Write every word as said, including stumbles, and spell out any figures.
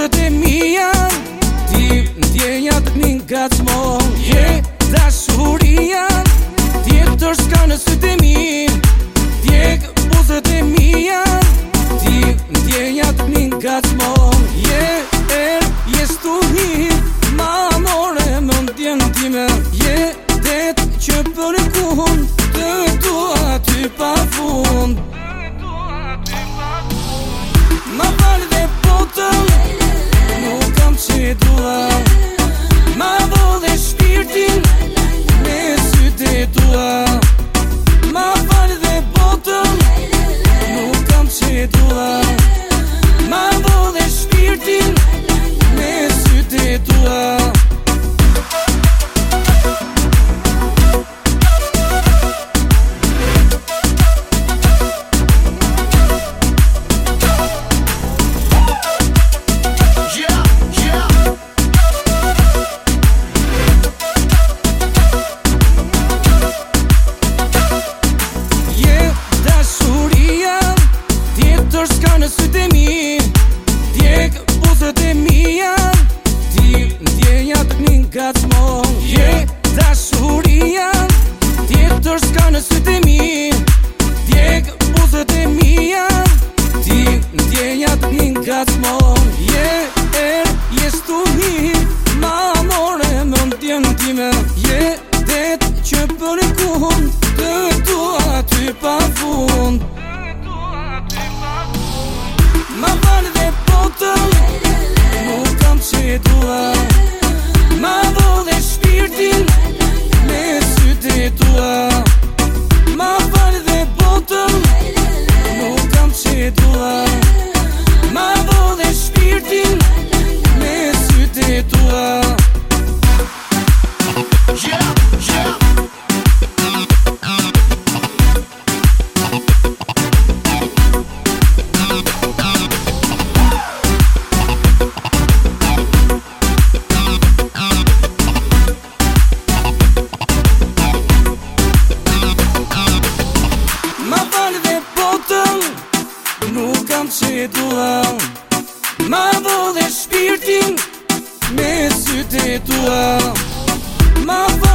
buzët e mija, ti ndjenjat min gacmon. Je dashuria, tjetër s'ka në sytë e mi. Djeg buzët e mija, ti ndjenjat min gacmon. Je er, je stuhi, ma more më ndjen time. Je det që për kun, të dua ty pa fund. Ma falë dhe botën, nuk kam që dua. Ma vo dhe shpirtin, me sytë e tua. Ma falë dhe botën, nuk kam që dua. Ma vo dhe shpirtin, me sytë e tua. S'ka në sytë e mi, djeg buzët e mija, ti ndjenjat min gacmon. Je dashuria, tjetër s'ka në sytë e mi, djeg buzët e mija, ti ndjenjat min gacmon. Je er, je stuhi, ma more më ndjen time. Je det që për kun, të dua ty pa fund. Ma falë dhe botën, nuk kam që dua. Ma vo dhe shpirtin, me sytë e tua. Ma falë dhe botën, nuk kam që dua. Ma vo dhe shpirtin, me sytë e tua. Yeah, yeah. Nuk kam që dua. Ma vo dhe shpirtin, me sytë e tua. Ma